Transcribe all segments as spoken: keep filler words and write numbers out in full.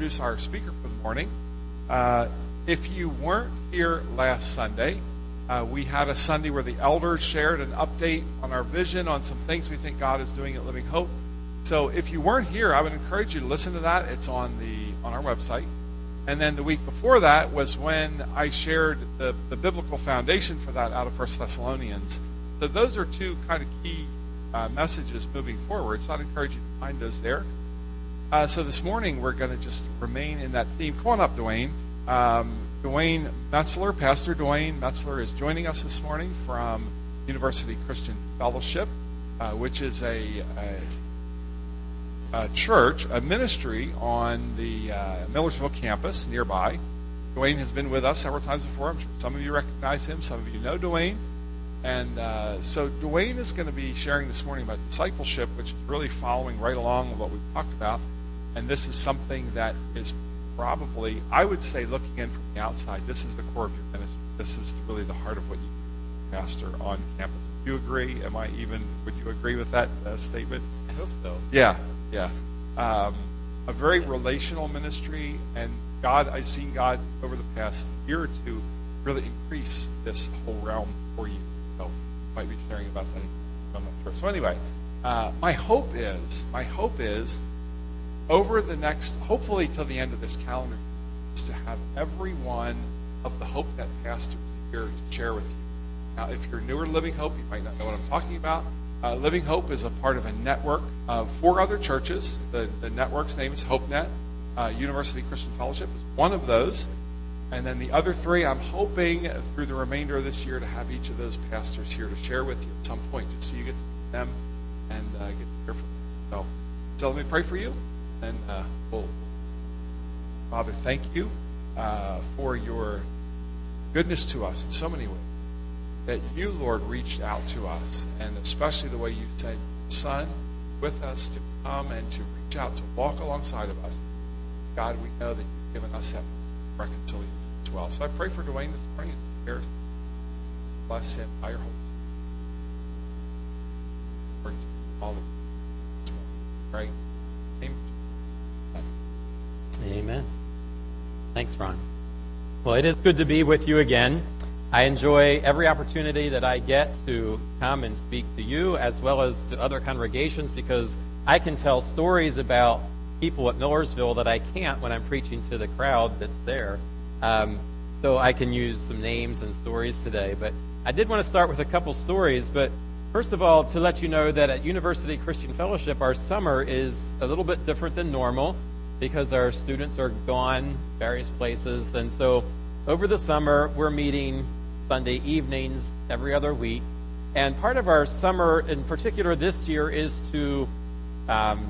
introduce our speaker for the morning. Uh, if you weren't here last Sunday, uh, we had a Sunday where the elders shared an update on our vision, on some things we think God is doing at Living Hope. So if you weren't here, I would encourage you to listen to that. It's on the on our website. And then the week before that was when I shared the, the biblical foundation for that out of First Thessalonians. So those are two kind of key uh, messages moving forward. So I'd encourage you to find those there. Uh, so this morning we're going to just remain in that theme. Come on up, Dwayne. Um, Dwayne Metzler, Pastor Dwayne Metzler is joining us this morning from University Christian Fellowship, uh, which is a, a, a church, a ministry on the uh, Millersville campus nearby. Dwayne has been with us several times before. I'm sure some of you recognize him. Some of you know Dwayne. And uh, so Dwayne is going to be sharing this morning about discipleship, which is really following right along with what we've talked about. And this is something that is probably, I would say, looking in from the outside, this is the core of your ministry. This is really the heart of what you do, pastor on campus. Do you agree? Am I even, would you agree with that uh, statement? I hope so. Yeah, yeah. Um, a very relational ministry, and God, I've seen God over the past year or two really increase this whole realm for you. So you might be sharing about that. I'm not sure. So anyway, uh, my hope is, my hope is, over the next, hopefully till the end of this calendar, is to have every one of the Hope Net pastors here to share with you. Now, if you're newer to Living Hope, you might not know what I'm talking about. Uh, Living Hope is a part of a network of four other churches. The, the network's name is Hope Net. Uh, University Christian Fellowship is one of those. And then the other three, I'm hoping through the remainder of this year to have each of those pastors here to share with you at some point, just so you get to meet them and uh, get to hear from them. So, so let me pray for you. And uh, we'll, Father, thank you uh, for your goodness to us in so many ways. That you, Lord, reached out to us, and especially the way you sent your Son with us to come and to reach out, to walk alongside of us. God, we know that you've given us that reconciliation as well. So I pray for Dwayne this morning as he cares. Bless him by your Holy Spirit. All the pray. Amen. Amen. Thanks, Ron. Well, it is good to be with you again. I enjoy every opportunity that I get to come and speak to you as well as to other congregations, because I can tell stories about people at Millersville that I can't when I'm preaching to the crowd that's there. Um, so I can use some names and stories today. But I did want to start with a couple stories. But first of all, to let you know that at University Christian Fellowship, our summer is a little bit different than normal, because our students are gone various places. And so over the summer, we're meeting Sunday evenings every other week. And part of our summer in particular this year is to um,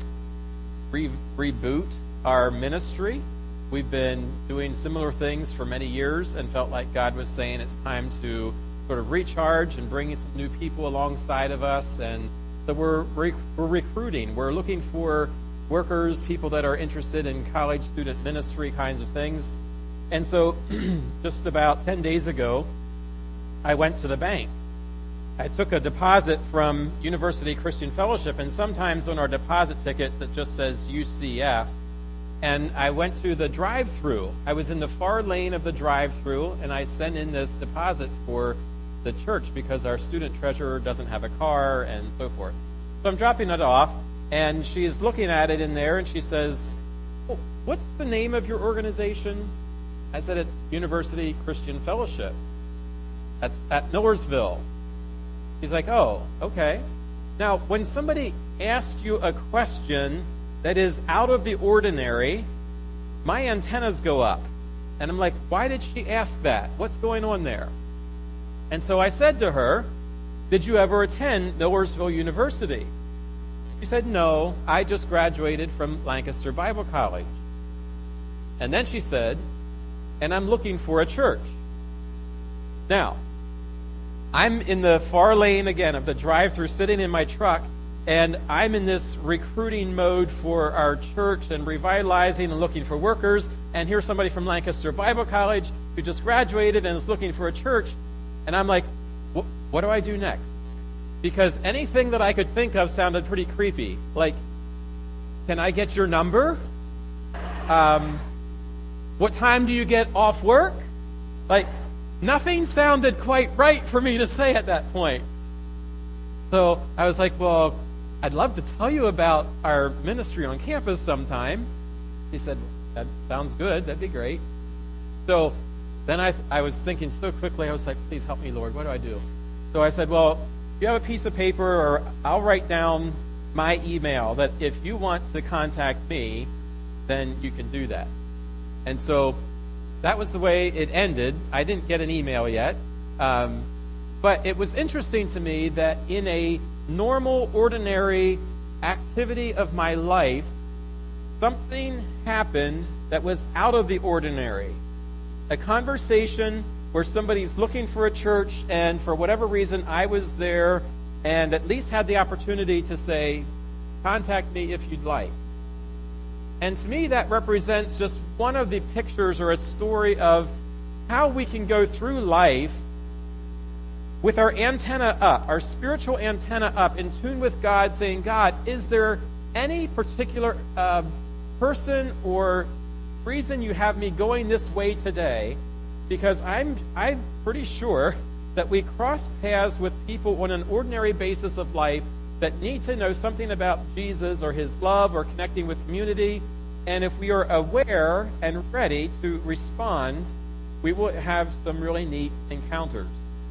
re- reboot our ministry. We've been doing similar things for many years and felt like God was saying it's time to sort of recharge and bring in some new people alongside of us. And so we're, re- we're recruiting. We're looking for workers, people that are interested in college student ministry kinds of things. And so just about ten days ago, I went to the bank. I took a deposit from University Christian Fellowship, and sometimes on our deposit tickets it just says U C F. And I went to the drive-through. I was in the far lane of the drive-through, and I sent in this deposit for the church because our student treasurer doesn't have a car and so forth. So I'm dropping it off. And she's looking at it in there, and she says, oh, what's the name of your organization? I said, it's University Christian Fellowship. That's at Millersville. She's like, oh, okay. Now, when somebody asks you a question that is out of the ordinary, my antennas go up. And I'm like, why did she ask that? What's going on there? And so I said to her, did you ever attend Millersville University? She said, no, I just graduated from Lancaster Bible College. And then she said, and I'm looking for a church. Now, I'm in the far lane again of the drive-thru, sitting in my truck, and I'm in this recruiting mode for our church and revitalizing and looking for workers. And here's somebody from Lancaster Bible College who just graduated and is looking for a church. And I'm like, what do I do next? Because anything that I could think of sounded pretty creepy. Like, can I get your number? Um, what time do you get off work? Like, nothing sounded quite right for me to say at that point. So I was like, well, I'd love to tell you about our ministry on campus sometime. He said, that sounds good. That'd be great. So then I I was thinking so quickly, I was like, please help me, Lord. What do I do? So I said, well, you have a piece of paper, or I'll write down my email that if you want to contact me, then you can do that. And so that was the way it ended. I didn't get an email yet. Um, but it was interesting to me that in a normal, ordinary activity of my life, something happened that was out of the ordinary. A conversation where somebody's looking for a church, and for whatever reason, I was there and at least had the opportunity to say, contact me if you'd like. And to me, that represents just one of the pictures or a story of how we can go through life with our antenna up, our spiritual antenna up, in tune with God, saying, God, is there any particular uh, person or reason you have me going this way today? Because I'm I'm pretty sure that we cross paths with people on an ordinary basis of life that need to know something about Jesus or his love or connecting with community. And if we are aware and ready to respond, we will have some really neat encounters.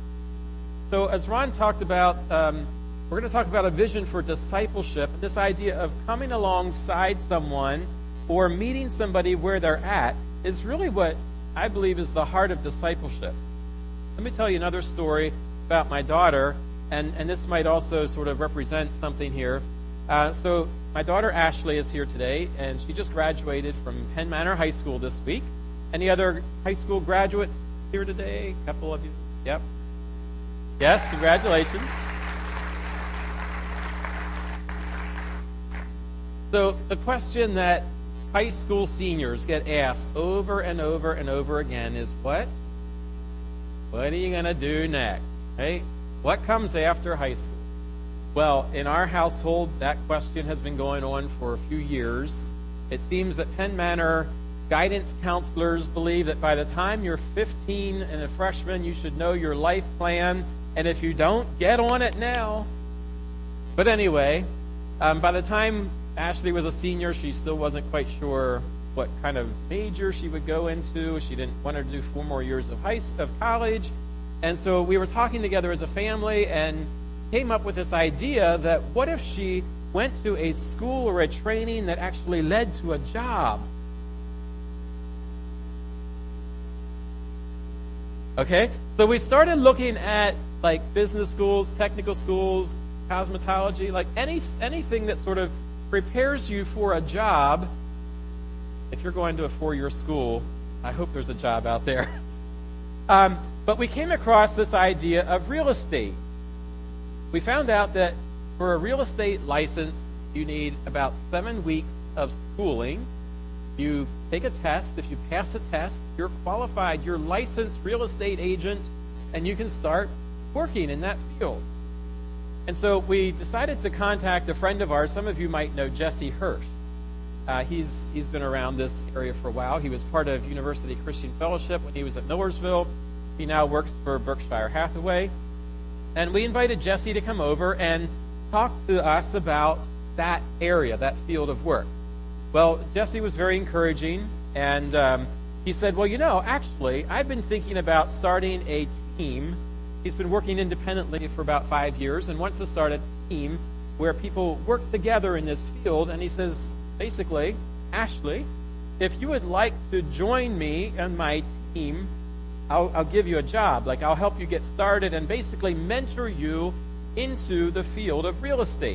So as Ron talked about, um, we're going to talk about a vision for discipleship, and this idea of coming alongside someone or meeting somebody where they're at is really what I believe is the heart of discipleship. Let me tell you another story about my daughter, and, and this might also sort of represent something here. Uh, so my daughter Ashley is here today, and she just graduated from Penn Manor High School this week. Any other high school graduates here today? A couple of you? Yep. Yes, congratulations. So the question that high school seniors get asked over and over and over again is, what? What are you going to do next? Right? What comes after high school? Well, in our household, that question has been going on for a few years. It seems that Penn Manor guidance counselors believe that by the time you're fifteen and a freshman, you should know your life plan. And if you don't, get on it now. But anyway, um, by the time Ashley was a senior, she still wasn't quite sure what kind of major she would go into. She didn't want to do four more years of high of college. And so we were talking together as a family and came up with this idea that what if she went to a school or a training that actually led to a job? Okay, so we started looking at like business schools, technical schools, cosmetology, like any anything that sort of prepares you for a job. If you're going to a four-year school, I hope there's a job out there. Um, but we came across this idea of real estate. We found out that for a real estate license, you need about seven weeks of schooling. You take a test. If you pass the test, you're qualified. You're a licensed real estate agent, and you can start working in that field. And so we decided to contact a friend of ours. Some of you might know Jesse Hirsch. Uh, he's he's been around this area for a while. He was part of University Christian Fellowship when he was at Millersville. He now works for Berkshire Hathaway. And we invited Jesse to come over and talk to us about that area, that field of work. Well, Jesse was very encouraging, and um, he said, well, you know, actually, I've been thinking about starting a team. He's been working independently for about five years and wants to start a team where people work together in this field. And he says, basically, Ashley, if you would like to join me and my team, I'll, I'll give you a job. Like, I'll help you get started and basically mentor you into the field of real estate.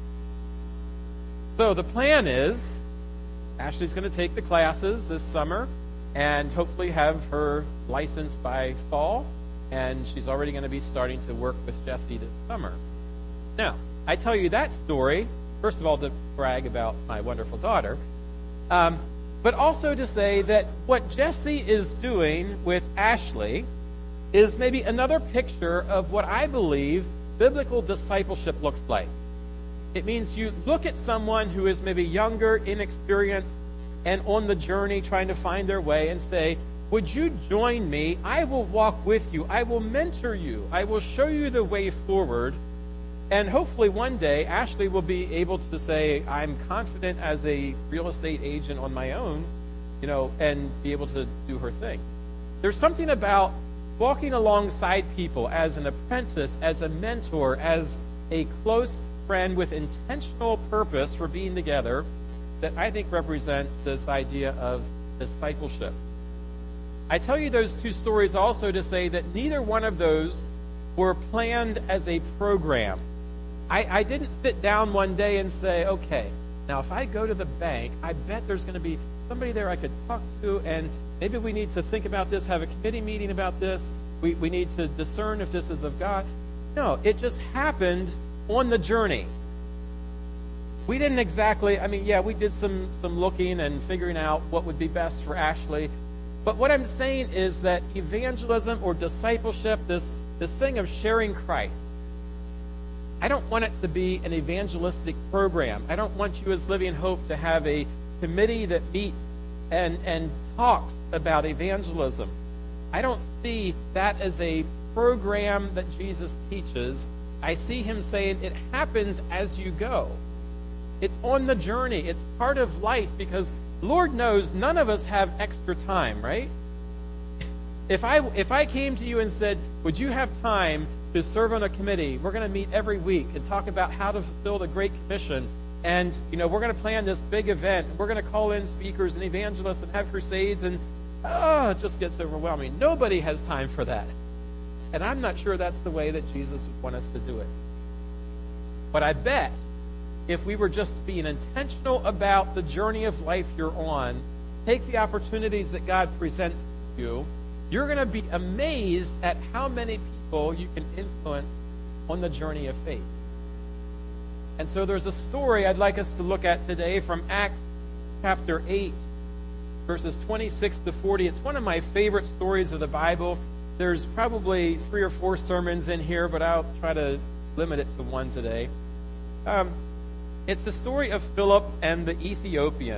So the plan is, Ashley's going to take the classes this summer and hopefully have her license by fall. And she's already going to be starting to work with Jesse this summer. Now, I tell you that story, first of all, to brag about my wonderful daughter, um, but also to say that what Jesse is doing with Ashley is maybe another picture of what I believe biblical discipleship looks like. It means you look at someone who is maybe younger, inexperienced, and on the journey trying to find their way and say, would you join me? I will walk with you. I will mentor you. I will show you the way forward. And hopefully one day, Ashley will be able to say, I'm confident as a real estate agent on my own, you know, and be able to do her thing. There's something about walking alongside people as an apprentice, as a mentor, as a close friend with intentional purpose for being together that I think represents this idea of discipleship. I tell you those two stories also to say that neither one of those were planned as a program. I, I didn't sit down one day and say, okay, now if I go to the bank, I bet there's going to be somebody there I could talk to, and maybe we need to think about this, have a committee meeting about this. We, we need to discern if this is of God. No, it just happened on the journey. We didn't exactly, I mean, yeah, we did some, some looking and figuring out what would be best for Ashley. But what I'm saying is that evangelism or discipleship, this, this thing of sharing Christ, I don't want it to be an evangelistic program. I don't want you as Living Hope to have a committee that meets and, and talks about evangelism. I don't see that as a program that Jesus teaches. I see him saying it happens as you go. It's on the journey. It's part of life because Lord knows none of us have extra time, right? If I if I came to you and said, would you have time to serve on a committee? We're going to meet every week and talk about how to fulfill the Great Commission. And, you know, we're going to plan this big event. We're going to call in speakers and evangelists and have crusades. And, oh, it just gets overwhelming. Nobody has time for that. And I'm not sure that's the way that Jesus would want us to do it. But I bet if we were just being intentional about the journey of life you're on, take the opportunities that God presents to you, you're going to be amazed at how many people you can influence on the journey of faith. And so there's a story I'd like us to look at today from Acts chapter eight, verses twenty-six to forty. It's one of my favorite stories of the Bible. There's probably three or four sermons in here, but I'll try to limit it to one today. Um, it's the story of Philip and the Ethiopian.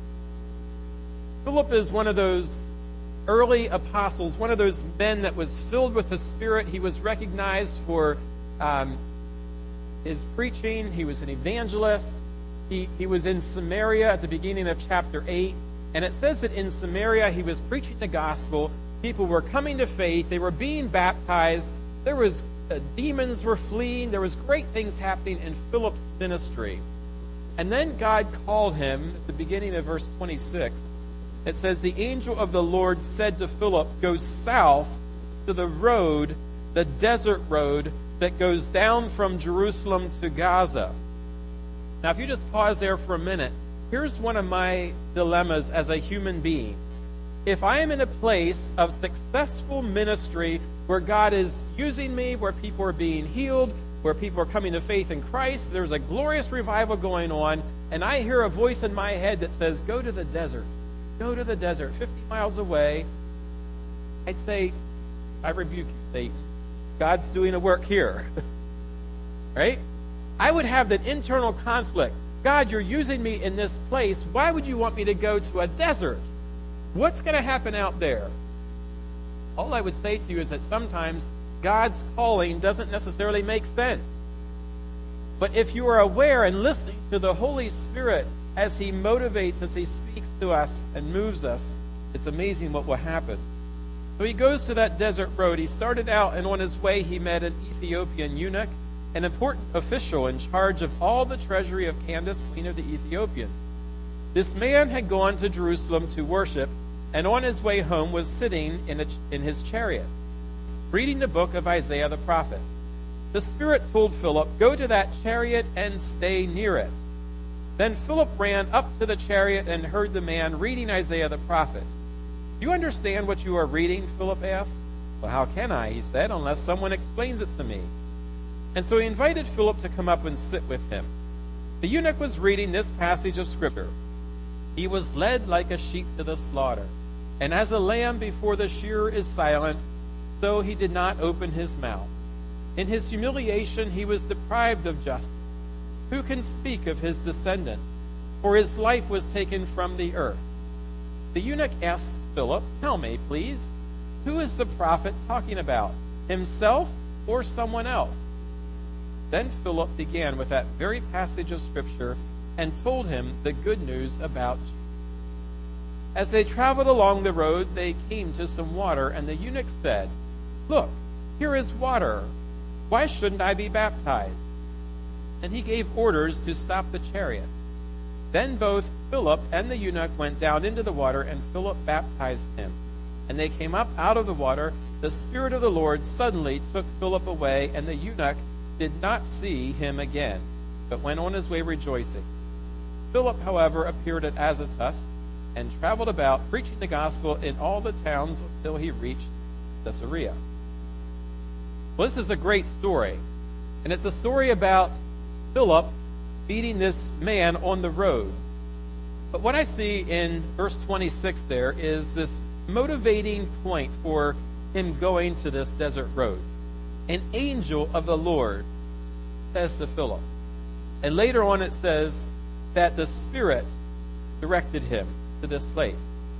Philip is one of those early apostles, one of those men that was filled with the Spirit. He was recognized for um, his preaching. He was an evangelist. He, he was in Samaria at the beginning of chapter eight. And it says that in Samaria he was preaching the gospel. People were coming to faith. They were being baptized. There was uh, demons were fleeing. There was great things happening in Philip's ministry. And then God called him at the beginning of verse twenty-six. It says, the angel of the Lord said to Philip, go south to the road, the desert road that goes down from Jerusalem to Gaza. Now, if you just pause there for a minute, here's one of my dilemmas as a human being. If I am in a place of successful ministry where God is using me, where people are being healed, where people are coming to faith in Christ, there's a glorious revival going on, and I hear a voice in my head that says, go to the desert. Go to the desert, fifty miles away. I'd say, I rebuke you, Satan. God's doing a work here. Right? I would have that internal conflict. God, you're using me in this place. Why would you want me to go to a desert? What's going to happen out there? All I would say to you is that sometimes God's calling doesn't necessarily make sense. But if you are aware and listening to the Holy Spirit as he motivates, as he speaks to us and moves us, it's amazing what will happen. So he goes to that desert road. He started out, and on his way he met an Ethiopian eunuch, an important official in charge of all the treasury of Candace, queen of the Ethiopians. This man had gone to Jerusalem to worship, and on his way home was sitting in, a, in his chariot, reading the book of Isaiah the prophet. The Spirit told Philip, go to that chariot and stay near it. Then Philip ran up to the chariot and heard the man reading Isaiah the prophet. Do you understand what you are reading? Philip asked. Well, how can I, he said, unless someone explains it to me. And so he invited Philip to come up and sit with him. The eunuch was reading this passage of Scripture. He was led like a sheep to the slaughter, and as a lamb before the shearer is silent, so he did not open his mouth. In his humiliation he was deprived of justice. Who can speak of his descendants? For his life was taken from the earth. The eunuch asked Philip, "Tell me, please, who is the prophet talking about, himself or someone else?" Then Philip began with that very passage of Scripture and told him the good news about Jesus. As they traveled along the road, they came to some water, and the eunuch said, "Look, here is water. Why shouldn't I be baptized?" And he gave orders to stop the chariot. Then both Philip and the eunuch went down into the water, and Philip baptized him. And they came up out of the water. The Spirit of the Lord suddenly took Philip away, and the eunuch did not see him again, but went on his way rejoicing. Philip, however, appeared at Azotus and traveled about, preaching the gospel in all the towns until he reached Caesarea. Well, this is a great story, and it's a story about Philip meeting this man on the road. But what I see in verse twenty-six there is this motivating point for him going to this desert road. An angel of the Lord says to Philip. And later on it says that the Spirit directed him to this place.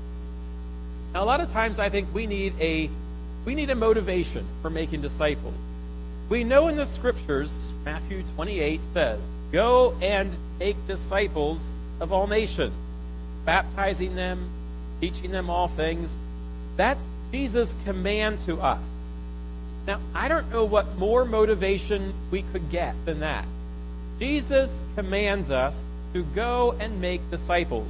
Now, a lot of times I think we need a we need a motivation for making disciples. We know in the Scriptures, Matthew twenty-eight says, "Go and make disciples of all nations, baptizing them, teaching them all things." That's Jesus' command to us. Now, I don't know what more motivation we could get than that. Jesus commands us to go and make disciples.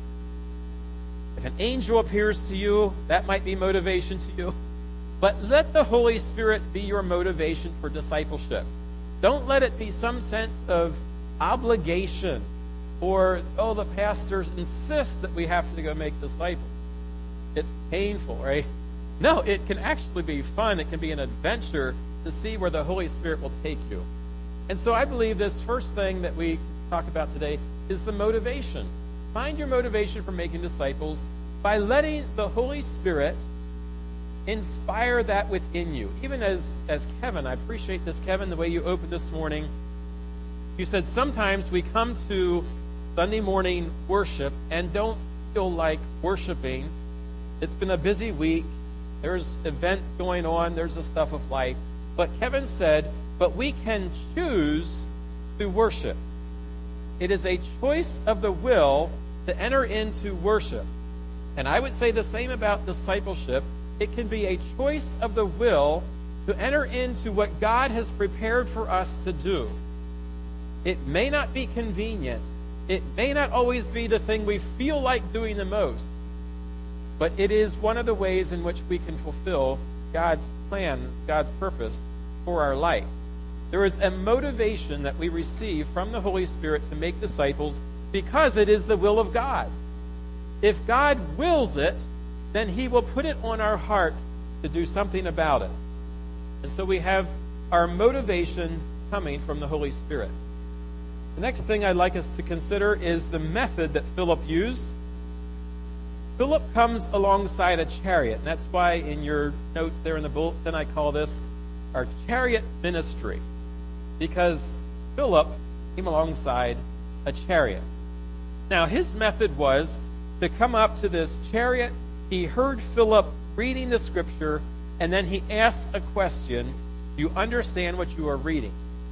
If an angel appears to you, that might be motivation to you. But let the Holy Spirit be your motivation for discipleship. Don't let it be some sense of obligation or, oh, the pastors insist that we have to go make disciples. It's painful, right? No, it can actually be fun. It can be an adventure to see where the Holy Spirit will take you. And so I believe this first thing that we talk about today is the motivation. Find your motivation for making disciples by letting the Holy Spirit inspire that within you. Even as, as Kevin, I appreciate this, Kevin, the way you opened this morning. You said sometimes we come to Sunday morning worship and don't feel like worshiping. It's been a busy week. There's events going on. There's the stuff of life. But Kevin said, but we can choose to worship. It is a choice of the will to enter into worship. And I would say the same about discipleship. It can be a choice of the will to enter into what God has prepared for us to do. It may not be convenient. It may not always be the thing we feel like doing the most. But it is one of the ways in which we can fulfill God's plan, God's purpose for our life. There is a motivation that we receive from the Holy Spirit to make disciples because it is the will of God. If God wills it, then He will put it on our hearts to do something about it. And so we have our motivation coming from the Holy Spirit. The next thing I'd like us to consider is the method that Philip used. Philip comes alongside a chariot, and that's why in your notes there in the bulletin I call this our chariot ministry, because Philip came alongside a chariot. Now, his method was to come up to this chariot. He heard Philip reading the Scripture, and then he asked a question. Do you understand what you are reading?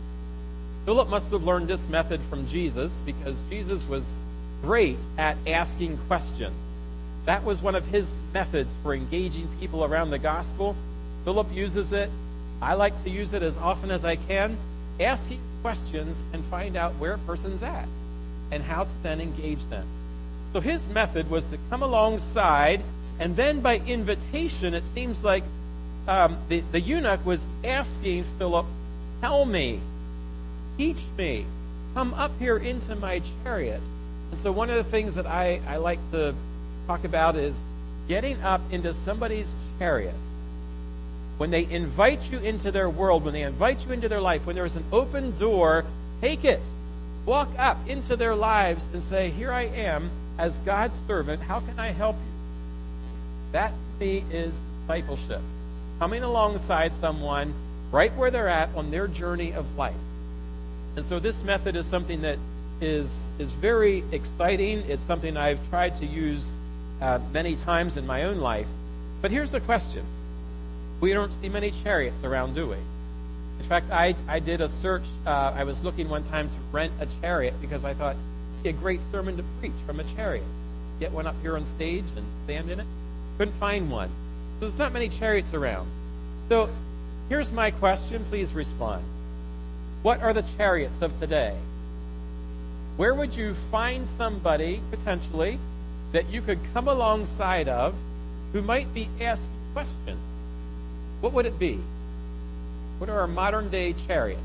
Philip must have learned this method from Jesus, because Jesus was great at asking questions. That was one of his methods for engaging people around the gospel. Philip uses it. I like to use it as often as I can, asking questions and find out where a person's at and how to then engage them. So his method was to come alongside, and then by invitation, it seems like um, the, the eunuch was asking Philip, tell me, teach me, come up here into my chariot. And so one of the things that I, I like to talk about is getting up into somebody's chariot. When they invite you into their world, when they invite you into their life, when there's an open door, take it. Walk up into their lives and say, here I am as God's servant. How can I help you? That to me is discipleship. Coming alongside someone right where they're at on their journey of life. And so this method is something that is, is very exciting. It's something I've tried to use uh, many times in my own life. But here's the question. We don't see many chariots around, do we? In fact, I, I did a search. Uh, I was looking one time to rent a chariot because I thought it'd be a great sermon to preach from a chariot. Get one up here on stage and stand in it. Couldn't find one. So there's not many chariots around. So here's my question. Please respond. What are the chariots of today? Where would you find somebody, potentially, that you could come alongside of who might be asking questions? What would it be? What are our modern-day chariots?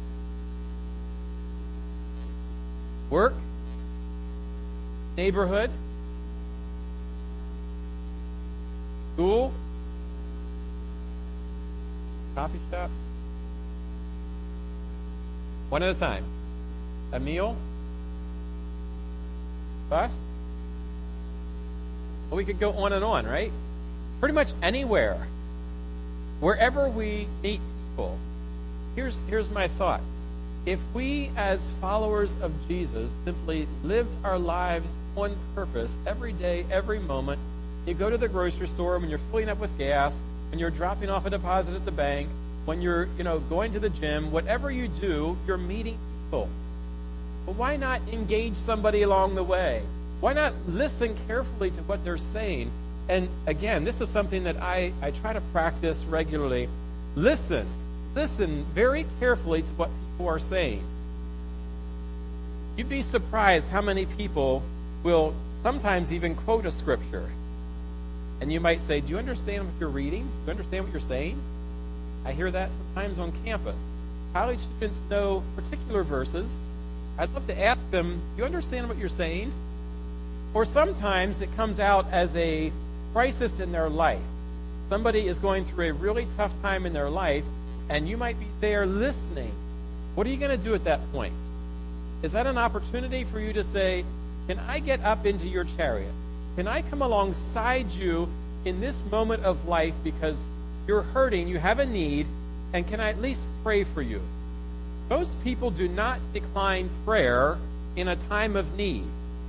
Work? Neighborhood? School? Coffee shops? One at a time. A meal? Bus? Well, we could go on and on, right? Pretty much anywhere. Wherever we meet people. Here's, here's my thought. If we, as followers of Jesus, simply lived our lives on purpose every day, every moment, you go to the grocery store when you're filling up with gas, when you're dropping off a deposit at the bank, when you're, you know, going to the gym, whatever you do, you're meeting people. Well, why not engage somebody along the way? Why not listen carefully to what they're saying? And again, this is something that I, I try to practice regularly. Listen. Listen very carefully to what people are saying. You'd be surprised how many people will sometimes even quote a scripture. And you might say, do you understand what you're reading? Do you understand what you're saying? I hear that sometimes on campus. College students know particular verses. I'd love to ask them, do you understand what you're saying? Or sometimes it comes out as a crisis in their life. Somebody is going through a really tough time in their life, and you might be there listening. What are you going to do at that point? Is that an opportunity for you to say, can I get up into your chariot? Can I come alongside you in this moment of life because you're hurting, you have a need, and can I at least pray for you? Most people do not decline prayer in a time of need.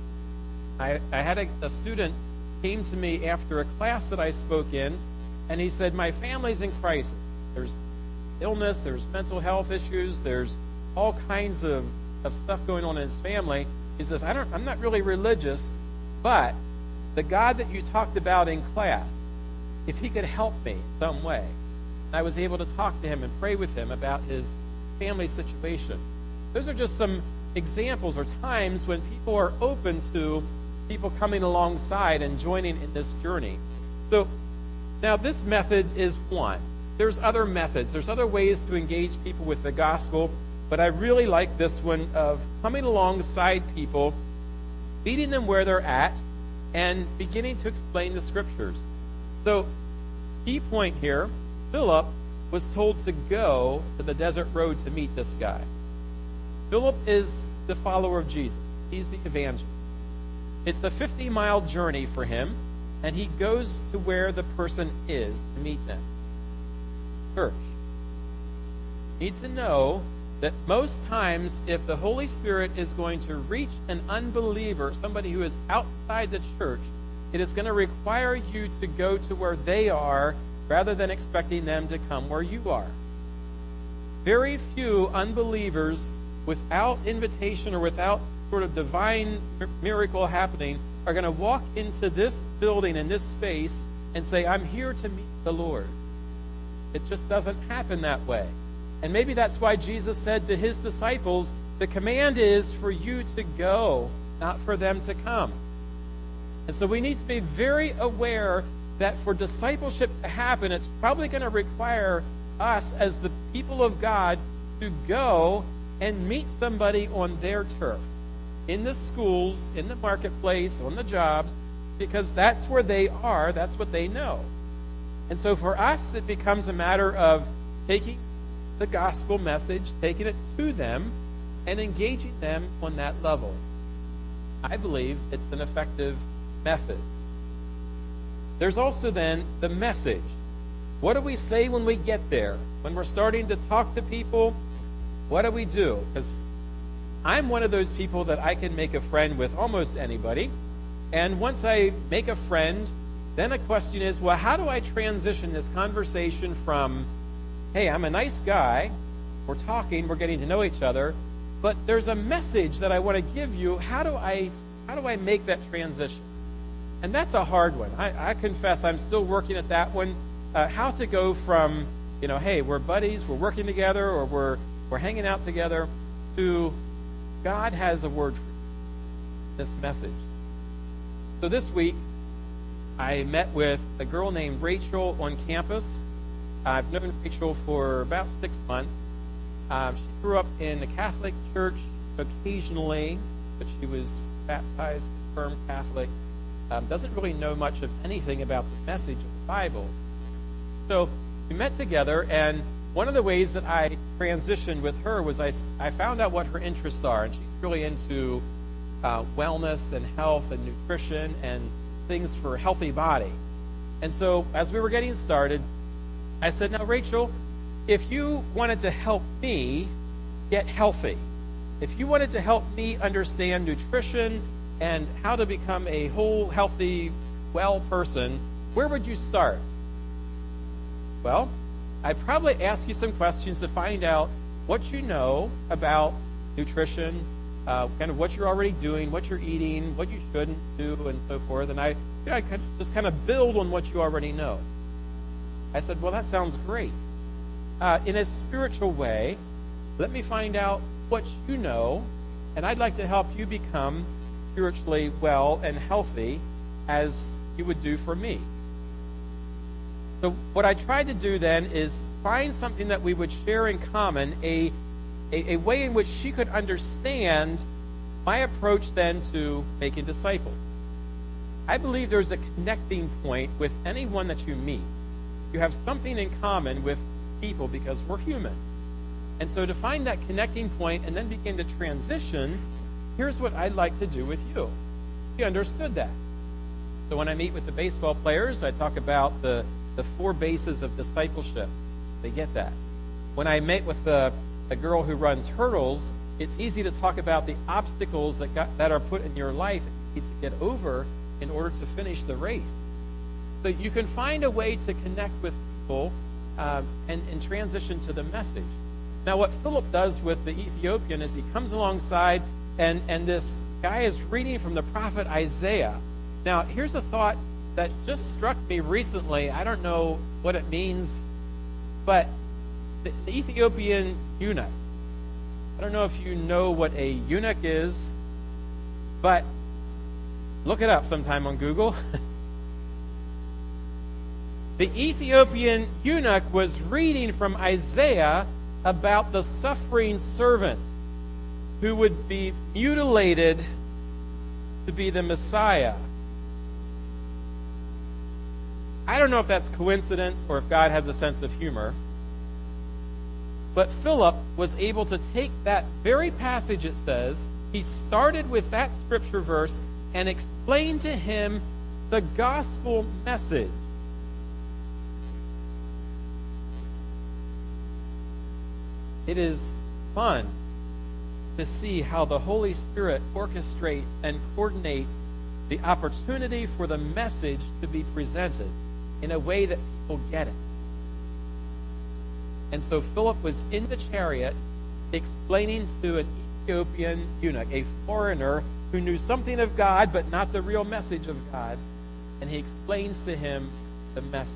I, I had a, a student came to me after a class that I spoke in, and he said, my family's in crisis. There's illness, there's mental health issues, there's all kinds of, of stuff going on in his family. He says, I don't, I'm not really religious, but the God that you talked about in class, if he could help me in some way. And I was able to talk to him and pray with him about his family situation. Those are just some examples or times when people are open to people coming alongside and joining in this journey. So now this method is one. There's other methods. There's other ways to engage people with the gospel, but I really like this one of coming alongside people, meeting them where they're at, and beginning to explain the scriptures. So, key point here, Philip was told to go to the desert road to meet this guy. Philip is the follower of Jesus. He's the evangelist. It's a fifty-mile journey for him, and he goes to where the person is to meet them. Church. You need to know that most times if the Holy Spirit is going to reach an unbeliever, somebody who is outside the church, it is going to require you to go to where they are rather than expecting them to come where you are. Very few unbelievers without invitation or without sort of divine miracle happening are going to walk into this building, in this space, and say, I'm here to meet the Lord. It just doesn't happen that way. And maybe that's why Jesus said to his disciples, the command is for you to go, not for them to come. And so we need to be very aware that for discipleship to happen, it's probably going to require us as the people of God to go and meet somebody on their turf, in the schools, in the marketplace, on the jobs, because that's where they are, that's what they know. And so for us, it becomes a matter of taking the gospel message, taking it to them, and engaging them on that level. I believe it's an effective method. There's also then the message. What do we say when we get there? When we're starting to talk to people, what do we do? Because I'm one of those people that I can make a friend with almost anybody. And once I make a friend, then a question is, well, how do I transition this conversation from, hey, I'm a nice guy, we're talking, we're getting to know each other, but there's a message that I want to give you. How do I how do I make that transition? And that's a hard one. I, I confess I'm still working at that one. Uh, how to go from, you know, hey, we're buddies, we're working together, or we're we're hanging out together, to God has a word for you, this message. So this week, I met with a girl named Rachel on campus. I've known Rachel for about six months. Um, she grew up in a Catholic church occasionally, but she was baptized, confirmed Catholic. Um, doesn't really know much of anything about the message of the Bible. So we met together, and one of the ways that I transitioned with her was I, I found out what her interests are, and she's really into uh, wellness and health and nutrition and things for a healthy body. And so as we were getting started, I said, now, Rachel, if you wanted to help me get healthy, if you wanted to help me understand nutrition and how to become a whole, healthy, well person, where would you start? Well, I'd probably ask you some questions to find out what you know about nutrition, uh, kind of what you're already doing, what you're eating, what you shouldn't do, and so forth. And I, you know, I could just kind of build on what you already know. I said, well, that sounds great. Uh, in a spiritual way, let me find out what you know, and I'd like to help you become spiritually well and healthy as you would do for me. So what I tried to do then is find something that we would share in common, a, a, a way in which she could understand my approach then to making disciples. I believe there's a connecting point with anyone that you meet. You have something in common with people because we're human. And so to find that connecting point and then begin to transition, here's what I'd like to do with you. You understood that. So when I meet with the baseball players, I talk about the, the four bases of discipleship. They get that. When I meet with the, a girl who runs hurdles, it's easy to talk about the obstacles that, got, that are put in your life that you need to get over in order to finish the race. So you can find a way to connect with people uh, and, and transition to the message. Now, what Philip does with the Ethiopian is he comes alongside, and, and this guy is reading from the prophet Isaiah. Now, here's a thought that just struck me recently. I don't know what it means, but the, the Ethiopian eunuch. I don't know if you know what a eunuch is, but look it up sometime on Google. The Ethiopian eunuch was reading from Isaiah about the suffering servant who would be mutilated to be the Messiah. I don't know if that's coincidence or if God has a sense of humor, but Philip was able to take that very passage, it says, he started with that scripture verse and explained to him the gospel message. It is fun to see how the Holy Spirit orchestrates and coordinates the opportunity for the message to be presented in a way that people get it. And so Philip was in the chariot explaining to an Ethiopian eunuch, a foreigner who knew something of God but not the real message of God, and he explains to him the message.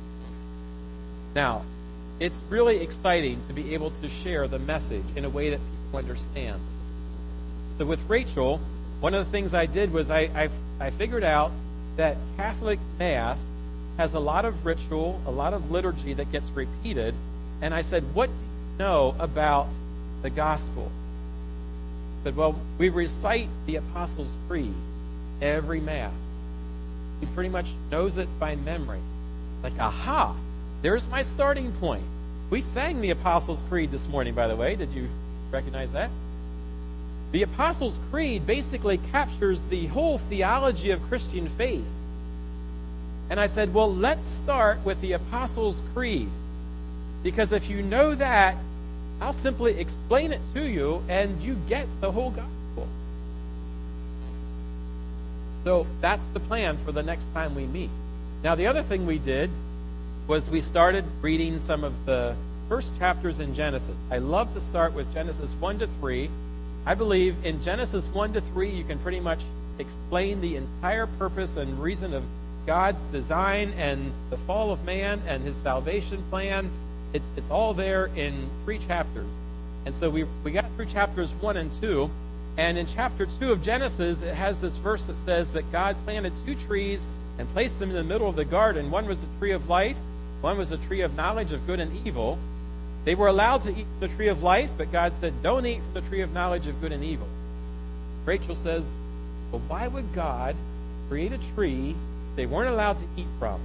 Now, it's really exciting to be able to share the message in a way that people understand. So with Rachel, one of the things I did was I, I, I figured out that Catholic Mass has a lot of ritual, a lot of liturgy that gets repeated. And I said, what do you know about the gospel? I said, well, we recite the Apostles' Creed every Mass. He pretty much knows it by memory. Like, aha! There's my starting point. We sang the Apostles' Creed this morning, by the way. Did you recognize that? The Apostles' Creed basically captures the whole theology of Christian faith. And I said, well, let's start with the Apostles' Creed. Because if you know that, I'll simply explain it to you, and you get the whole gospel. So that's the plan for the next time we meet. Now, the other thing we did was we started reading some of the first chapters in Genesis. I love to start with Genesis one to three. I believe in Genesis one to three, you can pretty much explain the entire purpose and reason of God's design and the fall of man and his salvation plan. It's it's all there in three chapters. And so we, we got through chapters one and two. And in chapter two of Genesis, it has this verse that says that God planted two trees and placed them in the middle of the garden. One was the tree of life. One was the tree of knowledge of good and evil. They were allowed to eat the tree of life, but God said, don't eat from the tree of knowledge of good and evil. Rachel says, well, why would God create a tree they weren't allowed to eat from?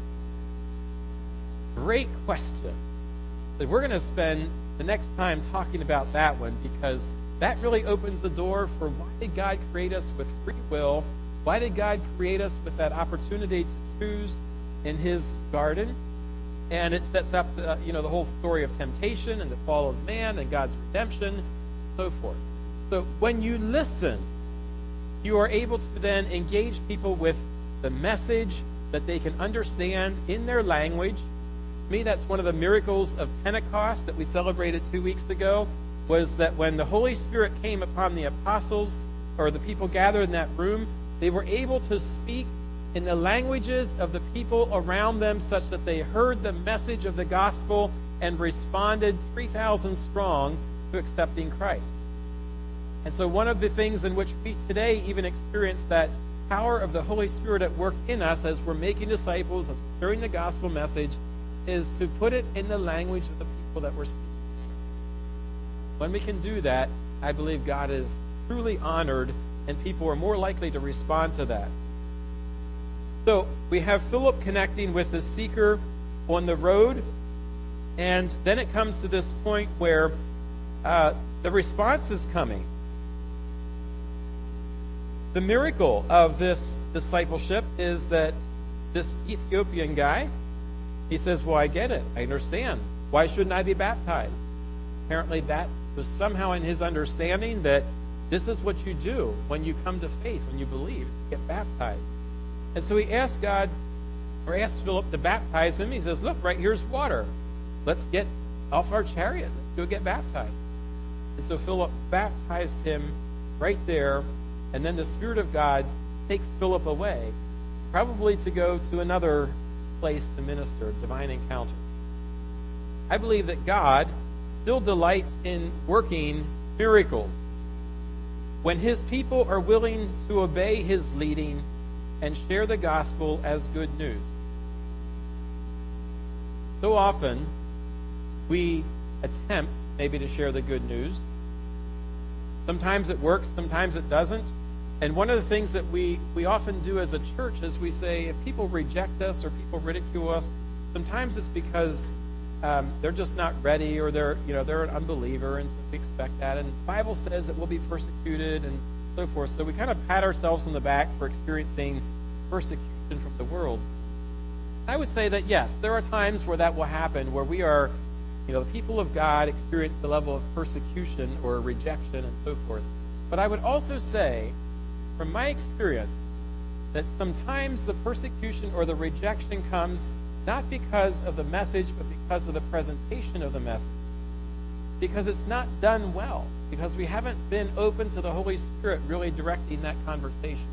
Great question. So we're going to spend the next time talking about that one, because that really opens the door for why did God create us with free will? Why did God create us with that opportunity to choose in his garden? And it sets up uh, you know, the whole story of temptation and the fall of man and God's redemption, and so forth. So when you listen, you are able to then engage people with the message that they can understand in their language. To me, that's one of the miracles of Pentecost that we celebrated two weeks ago, was that when the Holy Spirit came upon the apostles or the people gathered in that room, they were able to speak in the languages of the people around them such that they heard the message of the gospel and responded three thousand strong to accepting Christ. And so one of the things in which we today even experience that power of the Holy Spirit at work in us as we're making disciples, as we're sharing the gospel message, is to put it in the language of the people that we're speaking. When we can do that, I believe God is truly honored and people are more likely to respond to that. So we have Philip connecting with the seeker on the road, and then it comes to this point where uh, the response is coming. The miracle of this discipleship is that this Ethiopian guy, he says, well, I get it. I understand. Why shouldn't I be baptized? Apparently that was somehow in his understanding that this is what you do when you come to faith, when you believe, you get baptized. And so he asked God, or asked Philip to baptize him. He says, look, right here's water. Let's get off our chariot. Let's go get baptized. And so Philip baptized him right there. And then the Spirit of God takes Philip away, probably to go to another place to minister, divine encounter. I believe that God still delights in working miracles when his people are willing to obey his leading and share the gospel as good news. So often, we attempt maybe to share the good news. Sometimes it works, sometimes it doesn't. And one of the things that we, we often do as a church is we say, if people reject us or people ridicule us, sometimes it's because um, they're just not ready, or they're you know they're an unbeliever, and so we expect that. And the Bible says that we'll be persecuted and so forth. So we kind of pat ourselves on the back for experiencing persecution from the world. I would say that yes, there are times where that will happen, where we are, you know, the people of God experience the level of persecution or rejection and so forth. But I would also say, from my experience, that sometimes the persecution or the rejection comes not because of the message, but because of the presentation of the message. Because it's not done well. Because we haven't been open to the Holy Spirit really directing that conversation.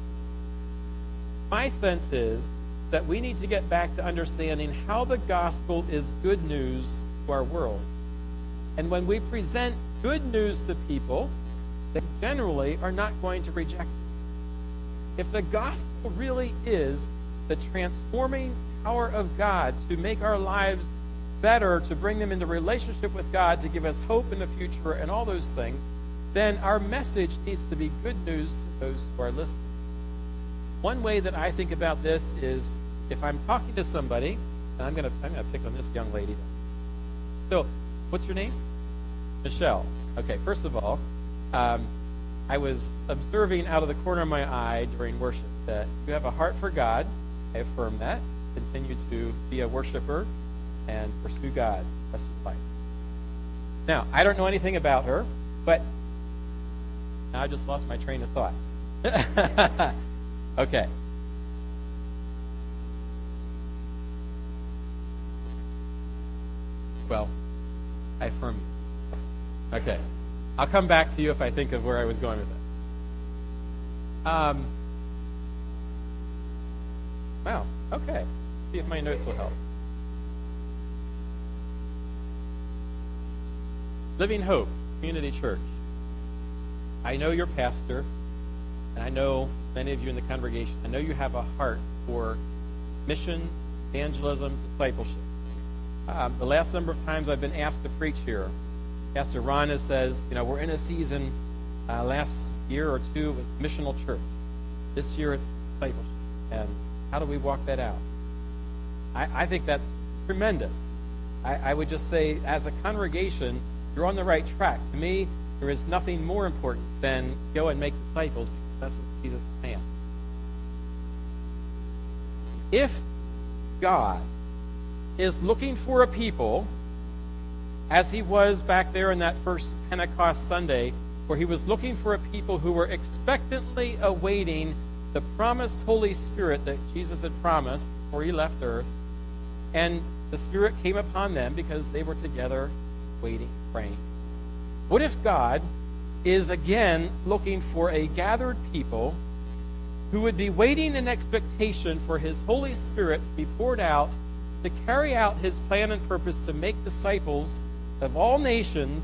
My sense is that we need to get back to understanding how the gospel is good news to our world. And when we present good news to people, they generally are not going to reject it. If the gospel really is the transforming power of God to make our lives better, to bring them into relationship with God, to give us hope in the future and all those things, then our message needs to be good news to those who are listening. One way that I think about this is if I'm talking to somebody, and I'm going to I'm going to pick on this young lady. So, what's your name? Michelle. Okay, first of all, um, I was observing out of the corner of my eye during worship that you have a heart for God. I affirm that. Continue to be a worshiper and pursue God the rest of your life. Now, I don't know anything about her, but now I just lost my train of thought. Okay. Well, I affirm you. Okay. I'll come back to you if I think of where I was going with it. Um. Wow. Okay. See if my notes will help. Living Hope Community Church. I know your pastor, and I know many of you in the congregation. I know you have a heart for mission, evangelism, discipleship. Um, the last number of times I've been asked to preach here, Pastor Ron has says, you know, we're in a season, uh, last year or two, it was missional church. This year it's discipleship. And how do we walk that out? I, I think that's tremendous. I, I would just say, as a congregation, you're on the right track. To me, there is nothing more important than go and make disciples, because that's what Jesus planned. If God is looking for a people, as he was back there in that first Pentecost Sunday, where he was looking for a people who were expectantly awaiting the promised Holy Spirit that Jesus had promised before he left earth, and the Spirit came upon them because they were together waiting, praying. What if God is again looking for a gathered people who would be waiting in expectation for his Holy Spirit to be poured out to carry out his plan and purpose to make disciples of all nations?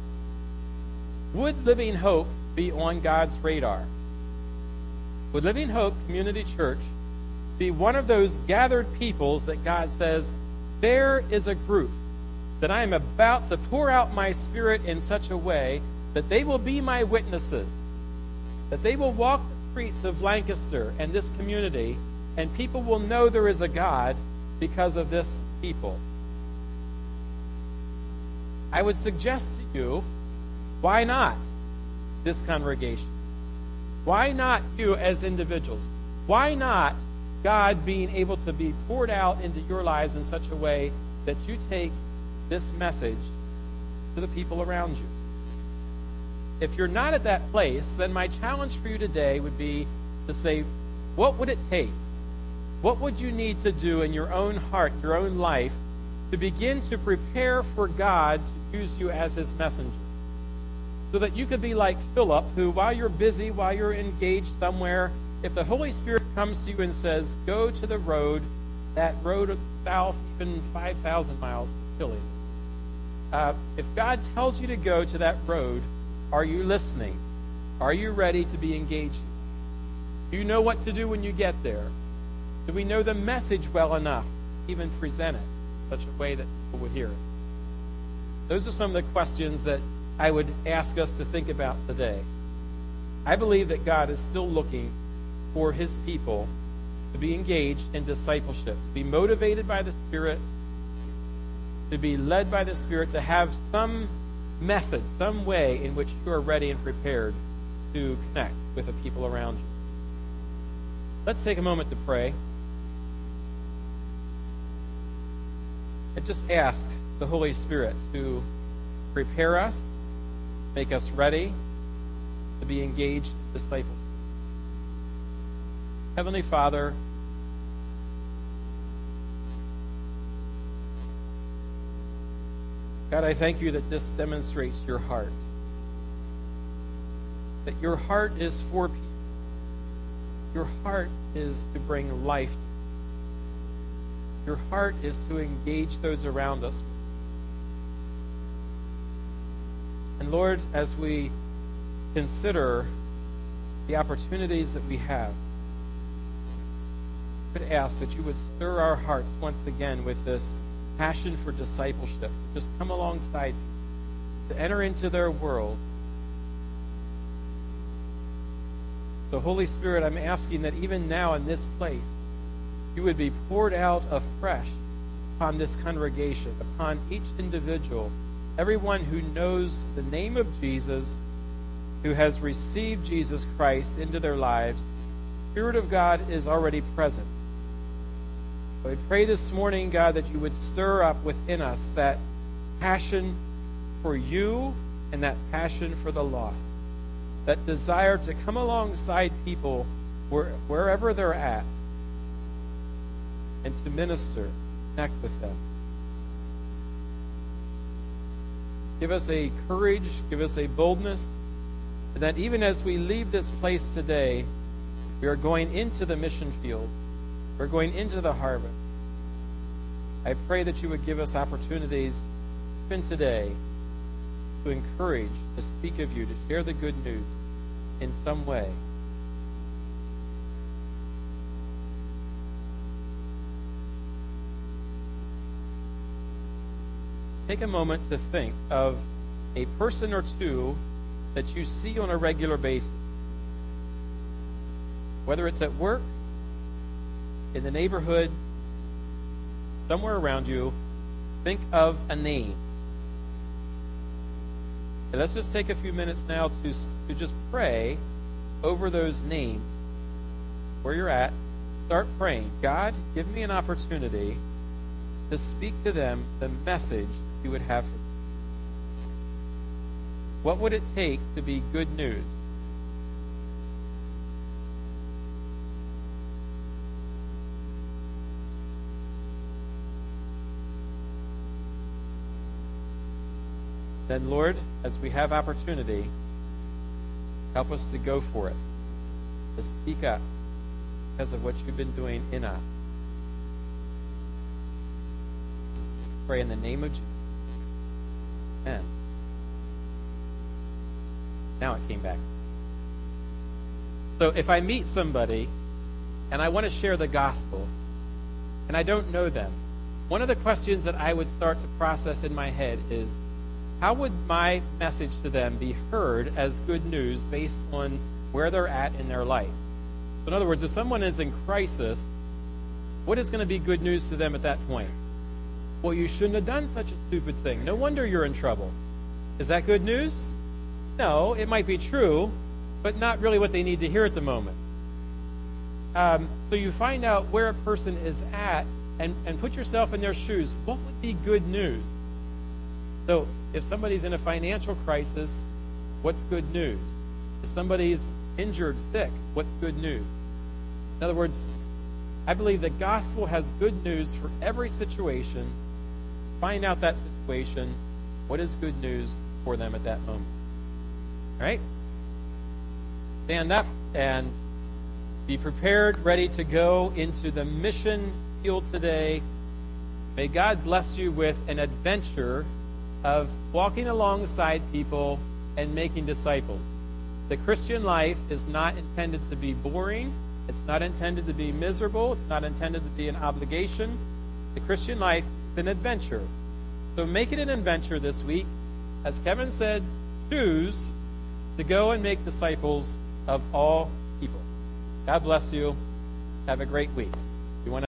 Would Living Hope be on God's radar? Would Living Hope Community Church be one of those gathered peoples that God says, there is a group that I am about to pour out my Spirit in such a way that they will be my witnesses, that they will walk the streets of Lancaster and this community, and people will know there is a God because of this people? I would suggest to you, why not this congregation? Why not you as individuals? Why not God being able to be poured out into your lives in such a way that you take this message to the people around you? If you're not at that place, then my challenge for you today would be to say, what would it take? What would you need to do in your own heart, your own life, to begin to prepare for God to use you as his messenger? So that you could be like Philip, who while you're busy, while you're engaged somewhere, if the Holy Spirit comes to you and says, go to the road, that road south, even five thousand miles to Chile. Uh, if God tells you to go to that road, are you listening? Are you ready to be engaged? Do you know what to do when you get there? Do we know the message well enough to even present it in such a way that people would hear it? Those are some of the questions that I would ask us to think about today. I believe that God is still looking for his people to be engaged in discipleship, to be motivated by the Spirit, to be led by the Spirit, to have some method, some way in which you are ready and prepared to connect with the people around you. Let's take a moment to pray. And just ask the Holy Spirit to prepare us, make us ready to be engaged disciples. Heavenly Father, God, I thank you that this demonstrates your heart. That your heart is for people. Your heart is to bring life. Your heart is to engage those around us. And Lord, as we consider the opportunities that we have, I would ask that you would stir our hearts once again with this passion for discipleship, to just come alongside, to enter into their world. So, Holy Spirit, I'm asking that even now in this place, you would be poured out afresh upon this congregation, upon each individual, everyone who knows the name of Jesus, who has received Jesus Christ into their lives. The Spirit of God is already present. So I pray this morning, God, that you would stir up within us that passion for you and that passion for the lost, that desire to come alongside people where, wherever they're at, and to minister, connect with them. Give us a courage, give us a boldness, and that even as we leave this place today, we are going into the mission field. We're going into the harvest. I pray that you would give us opportunities, even today, to encourage, to speak of you, to share the good news in some way. Take a moment to think of a person or two that you see on a regular basis. Whether it's at work, in the neighborhood, somewhere around you, think of a name. And let's just take a few minutes now to, to just pray over those names. Where you're at, start praying. God, give me an opportunity to speak to them the message you would have for them. What would it take to be good news? Then, Lord, as we have opportunity, help us to go for it, to speak up because of what you've been doing in us. Pray in the name of Jesus. Amen. Now it came back. So if I meet somebody and I want to share the gospel and I don't know them, one of the questions that I would start to process in my head is, how would my message to them be heard as good news based on where they're at in their life? So in other words, if someone is in crisis, what is going to be good news to them at that point? Well, you shouldn't have done such a stupid thing. No wonder you're in trouble. Is that good news? No, it might be true, but not really what they need to hear at the moment. Um, so you find out where a person is at and, and put yourself in their shoes. What would be good news? So if somebody's in a financial crisis, what's good news? If somebody's injured, sick, what's good news? In other words, I believe the gospel has good news for every situation. Find out that situation. What is good news for them at that moment? All right? Stand up and be prepared, ready to go into the mission field today. May God bless you with an adventure of walking alongside people and making disciples. The Christian life is not intended to be boring. It's not intended to be miserable. It's not intended to be an obligation. The Christian life is an adventure. So make it an adventure this week. As Kevin said, choose to go and make disciples of all people. God bless you. Have a great week.